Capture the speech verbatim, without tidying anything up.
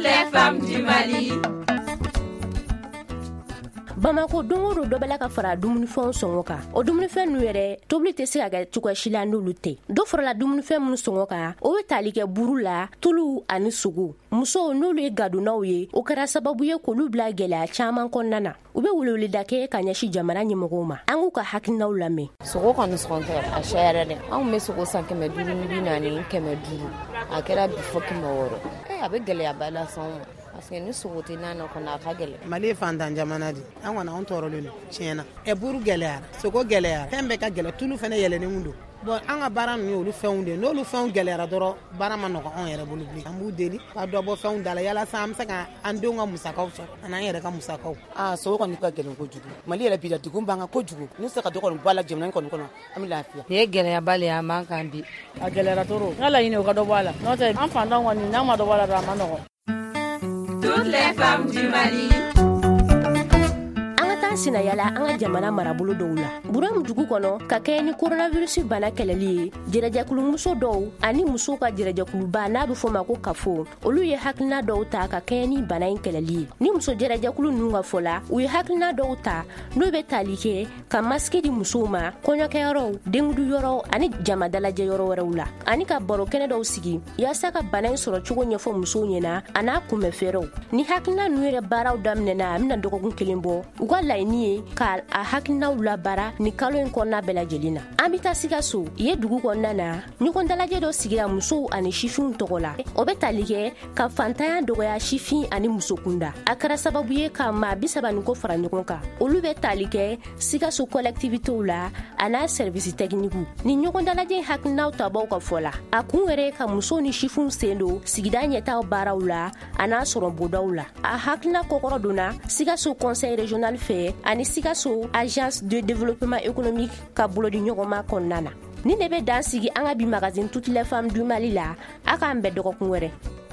les femmes du Mali. Bamako dongo do bela ka fara dumuni fɛnw sɔngɔ kan. O dumuni fɛn nu yɛrɛ tobili tɛ se ka kɛ cogoya si la n'olu tɛ. Dɔ farala dumuni fɛn minnu sɔngɔ kan, o bɛ tali kɛ buru la, tulu ani sogo. Musow n'olu ye gadonnaw ye, o kɛra sababu ye k'olu bila gɛlɛya caman kɔnɔna na. U bɛ weleweleda kɛ ka ɲɛsin jamana ɲɛmɔgɔw ma. An k'u ka hakilinaw lamɛn. Sogo kɔni sɔngɔ tɛ a cayara dɛ. Anw bɛ sogo san kɛmɛ duuru ni bi naani kɛmɛ duuru. A kɛra bi fɔ kɛmɛ wɔɔrɔ. Eh, a bɛ gɛlɛyaba las'anw ma. Parce que ni sogo tɛ n'a nɔ kɔnɔ a ka gɛlɛn. Mali ye fantan jamana di. An kɔni anw tɔɔrɔlen don tiɲɛna. Ɛ buru gɛlɛyara, sogo gɛlɛyara, fɛn bɛɛ ka gɛlɛn, tulu fana yɛlɛnnen don. Bon an ka baara ninnu olu fɛnw de n'olu fɛnw gɛlɛyara dɔrɔn baara ma nɔgɔ anw yɛrɛ bolo bilen. An b'u deli ka dɔ bɔ fɛnw da la yalasa an bɛ se ka an denw ka musakaw sɔrɔ an'an yɛrɛ ka musakaw. Ah sogo kɔni ka gɛlɛn kojugu. Mali yɛrɛ bi da degun b'an kan kojugu. Ni se ka dɔ kɔni bɔ a la jamana kɔni kɔnɔ an bɛ lafiya. Nin ye gɛlɛyaba le ye an b'an kan bi. A gɛlɛyara trop. N ka laɲini o ka dɔ bɔ a la. N'o tɛ an fantanw kɔni n'an ma dɔ bɔ a la dɔrɔn a ma nɔgɔ. Toutes les femmes du Mali. Sina yala an ka jamana marabolo dɔw la. Buram dugu kɔnɔ ka kɛ ni coronavirus bana kɛlɛli ye, jɛrɛjɛkulumuso dɔw ani musow ka jɛrɛjɛkuluba n'a bɛ fɔ ma ko kafo, olu ye hakilina dɔw ta ka kɛ ni bana in kɛlɛli ye. Ni muso jɛrɛjɛkulu ninnu ka fɔ la, u ye hakilina dɔw ta n'o bɛ tali kɛ ka masque di musow ma kɔɲɔkɛyɔrɔw, denguduyɔrɔw ani jama dalajɛ yɔrɔ wɛrɛw la, ani ka baro kɛnɛ dɔw sigi yaasa ka bana in sɔrɔ cogo ɲɛfɔ musow ɲɛna a n'a kunbɛ fɛɛrɛw. Ni hakilina ninnu yɛrɛ baaraw daminɛna a bɛna dɔgɔkun kelen bɔ, u ka laɲini ye ka a hakilinaw labara ni kalo in kɔnɔna bɛɛ lajɛlen na. An bɛ taa Sikaso, ye dugu kɔnɔna na ɲɔgɔn dalajɛ dɔ sigira musow ani sifinw tɔgɔ la. O bɛ tali kɛ ka fantanya dɔgɔya sifin ani muso kunda. A kɛra sababu ye ka maa bi saba ni ko fara ɲɔgɔn kan. Olu bɛ tali kɛ Sikaso collectivitéw la a n'a service technique. Ni ɲɔgɔn dalajɛ hakilinaw tabaw ka fɔ la, a kun yɛrɛ ka musow ni sifinw sen don sigida ɲɛtaw baaraw la a n'a sɔrɔ bodaw la. A hakilina kɔkɔrɔ donna Sikaso conseil régional fɛ ani Sikaso agence de développement économique ka bolo di ɲɔgɔnma kɔnɔna na. Ni ne bɛ dan sigi an ka bi magazine Toutes les femmes du Mali la, a k'an bɛɛ dɔgɔkun wɛrɛ.